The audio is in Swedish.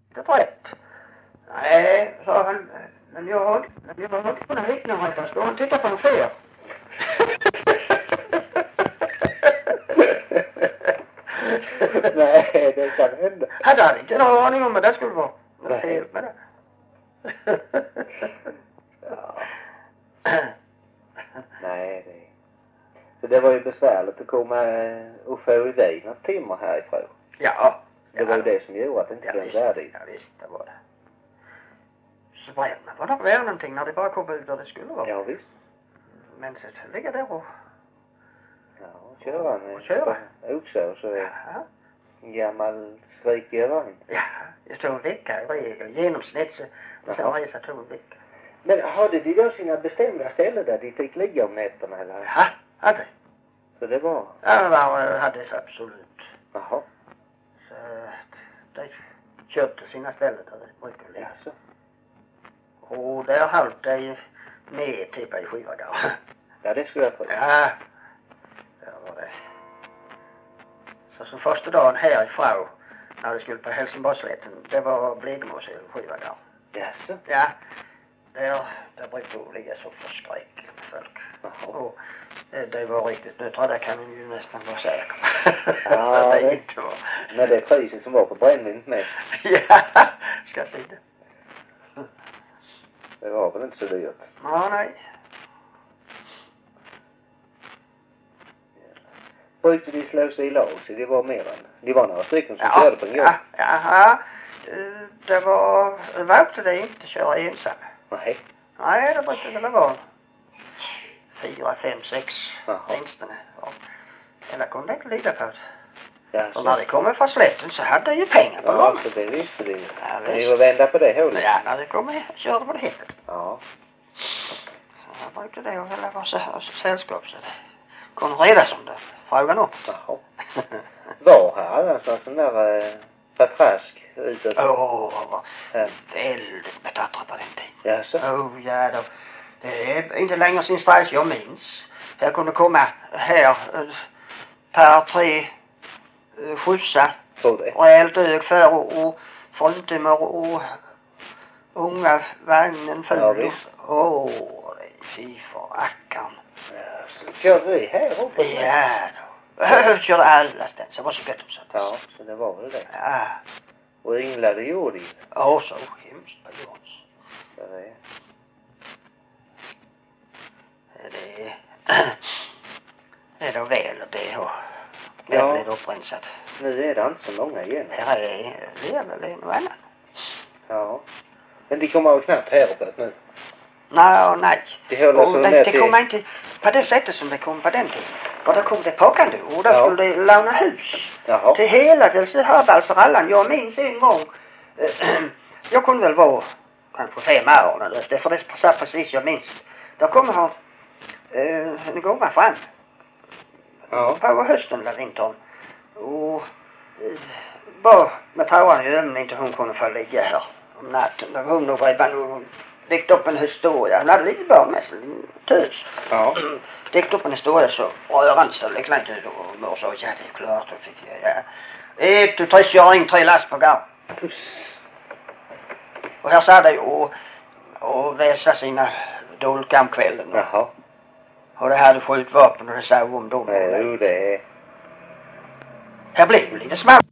Det är rätt. Nej, sa han. Men jag har inte kunnat vittna om det. Så han tittar på en fel. Nej, det kan hända. Hade han inte någon aning om vad det skulle vara. Det är fel med det. Ja. Nej, så det var ju besvärligt att komma och få iväg något timmer härifrån. Ja. Det var ju det som gjorde att det inte blev färdigt. Ja visst, det var det. Så var det väl någonting när det bara kom ut där det skulle vara. Ja visst. Men så ligger där och... Ja, köra med. Köra. Också så Ja. En gammal strikig vagn. Ja, det tog en vecka i regel. Genomsnitt så sen resa tog en vecka. Men hade de då sina bestämda ställen där de fick ligga om nätterna eller? Ja, hade. Så det var? Ja, det hade så absolut. Jaha. Så de köpte sina ställen där det brukade ligga. Ja, så. Och där höll de med typ i 7 dagar. Ja, det skulle jag tro. Ja, det var det. Så som första dagen härifrån, när det skulle på Helsingborgslätten, det var Blegemos i 7 dagar. Jaså? Ja, där brukade det ligga så förskräckligt med folk. Jaha. Och det var riktigt nötra, det kan man ju nästan vara säker. Ja, det det inte var. Men det är priset som var på brännvin med. Ja, ska jag säga det. Det var väl inte så dyrt? Ja, nej. Brukade de slå sig i lag så det var mer än... Det var några stycken som körde på en gång. Ja. Det var inte det inte köra ensam. Nej. Nej, det brukade det vara 4, 5, 6 åtminstone. Eller kunde inte lida på det. Ja, och när det kommer från slätten så hade jag ju pengar på dem. Ja, så det visste det. Ja, det var vända på det hållet. Ja, när det kommer körde på det helt. Ja. Så jag brukade det väl vara så sällskap så det kunde redas om det. Frågan upp. Jaha. Var här någonstans den där patrask utåt? Väldigt betattrat på den tiden. Jaså? Ja då. Det är inte längre sin strax jag minns. Jag kunde komma här per 3 skjutsa. Rejält ög för och fruntimmer och unga vagnen full. Ja, visst. Fy för ackan. Ja, så körde vi här uppe? Ja då. Körde alla ställen, så det var så gött om så. Ja, så det var väl det. Ja. Och ynglade gjorde det. Ja, så hemskt på Jons. Ja, det är. Det är då väl det har blivit upprensat. Nu är det inte så många igen. Här är väl en och annan. Ja. Men de kommer ju knappt här uppe nu. Nej. Det kommer inte på det sättet som det kom på den tiden. Och då kom det packande och då skulle det låna hus. Jaha. Till hela det Hörballs och Allan. Jag minns en gång. Jag kunde väl vara kanske 5 år eller det. För det passar precis jag minns. Då kommer han en gång fram. Ja. På hösten eller vintern. Och bara med tårarna i ögonen inte hon kunde få ligga här om natten. Då var hon nog redan dykt upp en historia. Hon hade lite barn med sig, tös. Ja. Dykt upp en historia så rörande sig liksom inte ut och mor sa ja det är klart och fick jag 1, 2, 3 köring 3 last på gång. Och här sa det och väsa sina dolkar om kvällen. Jaha. Och det hade skjutvapen och det sa om dem. Jo, det är... Här blev det lite smäll.